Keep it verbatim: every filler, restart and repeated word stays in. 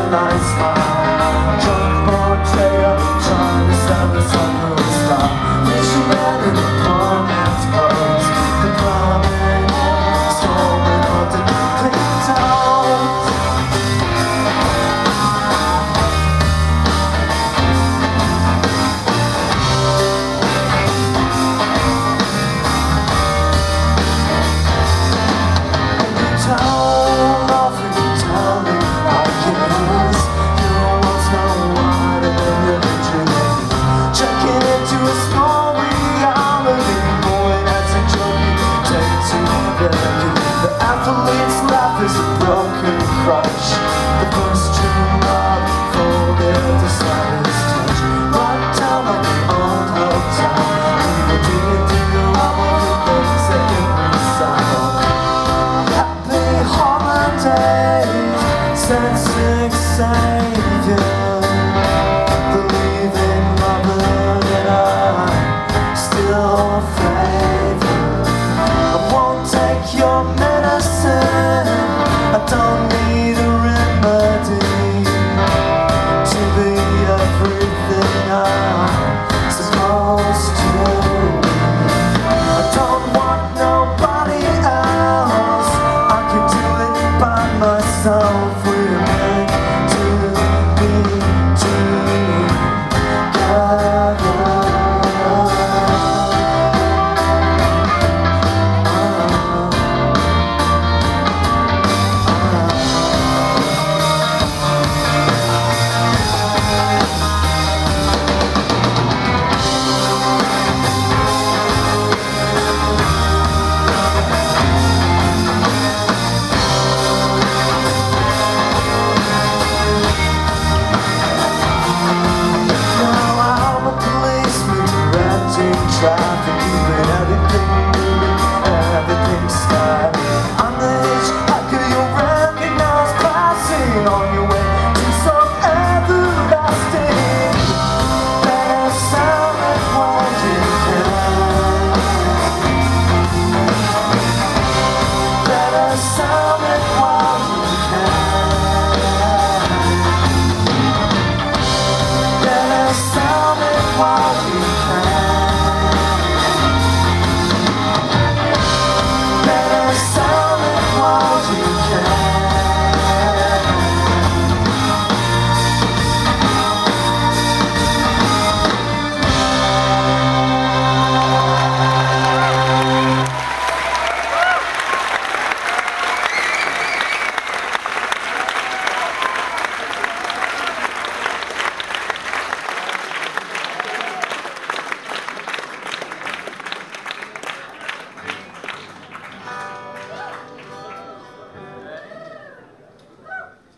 and I smile. Drunk portrayal, trying to sell the sun who star. Fisherman in the poor man's clothes. The plumbing, stolen or the clean towels. Is a broken crutch. The first true love folded the slightest touch. Run down like an old hotel. People digging through the rubble for things they can recycle. Happy holidays, sensing savior. Believe in mother that I still favor. I won't take your medicine. I don't need a remedy to be everything I'm supposed to. I don't want nobody else. I can do it by myself. We're meant to be together. Traffic, keeping everything moving, everything starting. On the hitchhiker you'll recognize, passing on your way to some everlasting